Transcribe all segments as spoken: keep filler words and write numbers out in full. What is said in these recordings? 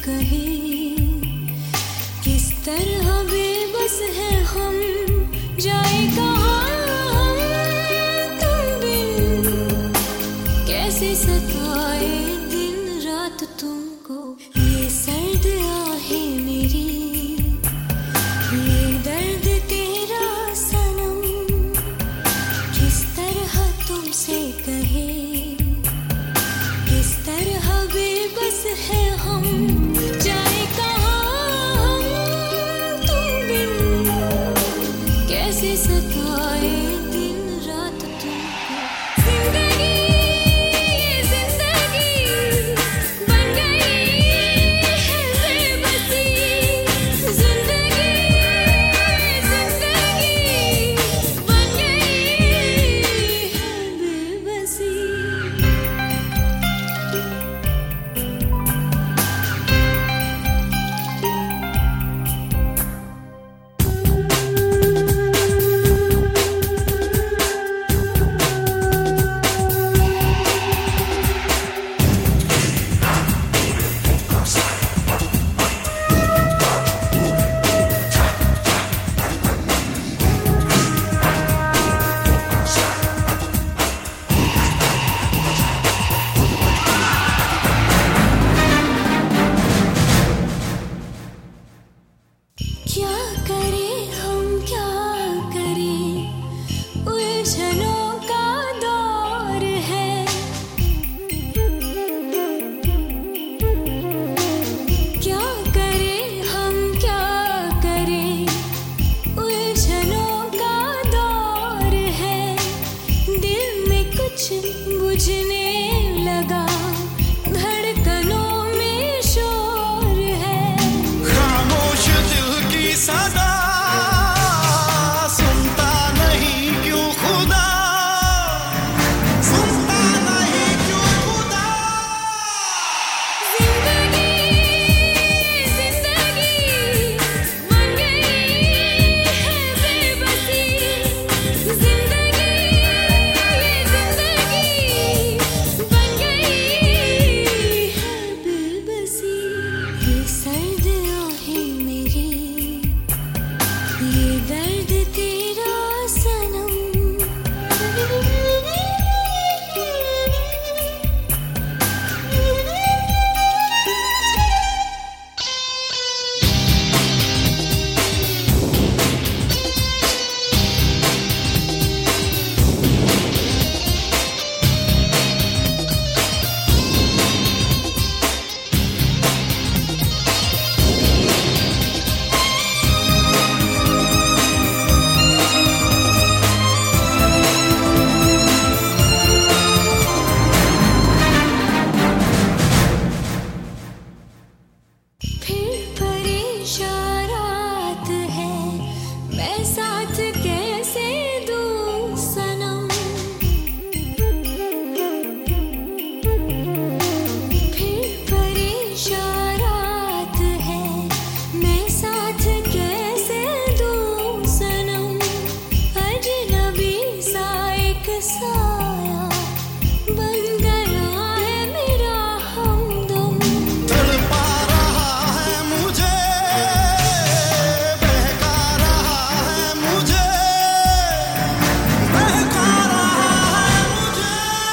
कहीं, किस तरह बेबस है हम, जाए कहाँ हम तुम बिन, कैसे सताए दिन रात तुमको ये सर्द आहें मेरी, ये दर्द तेरा सनम, किस तरह तुमसे कहे, किस तरह बेबस है हम, जाए कहाँ हम तुम बिन, कैसे सताए दिन रात तुमको। जिंदगी ये जिंदगी बन गई है बेबसी, जिंदगी ये जिंदगी बन गई है बेबसी। क्या करें हम क्या करें, उलझनों का दौर है, क्या करें हम क्या करें, उलझनों का दौर है, दिल में कुछ बुझने लगा, धड़कनों में शोर है, खामोश दिल की सदा सुनता नहीं क्यों खुदा, सुनता नहीं क्यों खुदा। जिंदगी जिंदगी बन गई है बेबसी, जिंदगी ये जिंदगी बन गई है बेबसी। ये सर्द आहें मेरी, ये दर्द तेरा सनम, फिर परेशान रात है, मैं साथ कैसे दूं सनम, फिर परेशान रात है, मैं साथ कैसे दूं सनम, अजनबी सा एक साया बन गया है मेरा हमदम, तड़पा रहा है मुझे, बहका रहा है मुझे, बहका रहा है मुझे।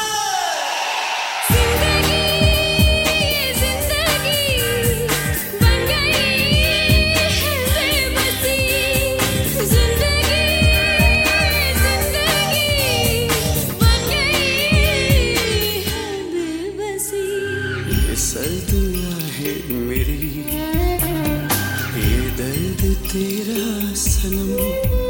जिंदगी ये जिंदगी बन गई है बेबसी, जिंदगी ये जिंदगी बन गई है बेबसी। ये सर्द आहें मेरी, ये दर्द तेरा सनम,